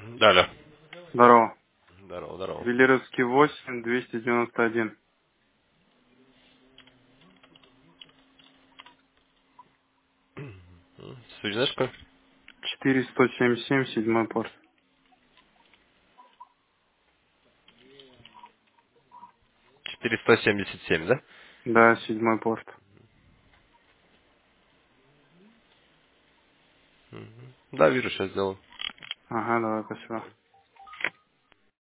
Да, алло. Здорово. Здорово, здорово. Велеровский 8, 291. Суть знаешь какой? 4177, седьмой порт. 4177, да? Да, седьмой порт. Да, вижу, сейчас сделаю. Ага, давай, спасибо.